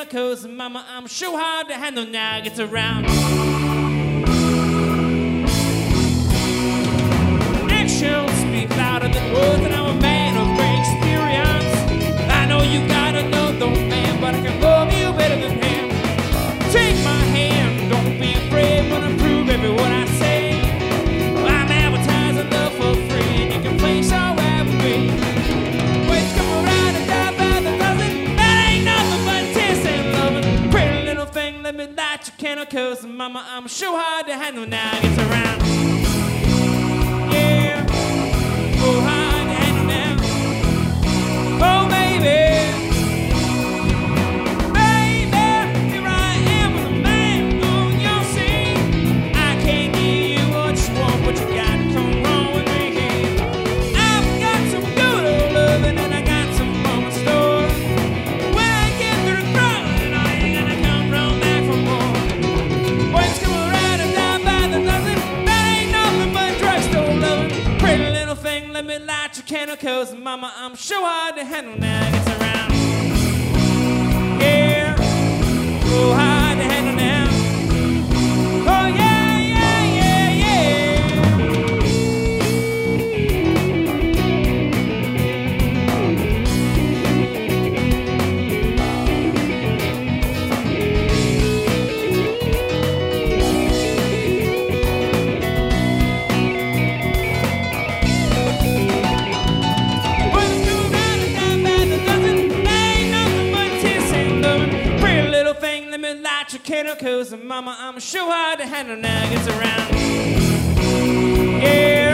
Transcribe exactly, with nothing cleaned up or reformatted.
chemicals, and mama, I'm sure hard to handle now it gets around. Actions speak louder than words, and I'm a man of great experience. I know you gotta know those man, but I can love you better than him. Take my hand, don't be afraid when I prove every word I say. I'm advertising love for free, and you can place all right with me. Waves come around and die by the dozen. That ain't nothing but tears and loving. Pretty little thing, let me light your candle, cause mama, I'm sure hard to handle now it gets around. Yeah, oh hard to handle now. Oh baby. Let me light your candle, cause mama, I'm sure hard to handle now it gets around. Yeah, oh hard to handle now. Oh yeah, yeah, yeah, yeah. Light your candle, cause mama, I'm sure hard to handle now it gets around. Yeah.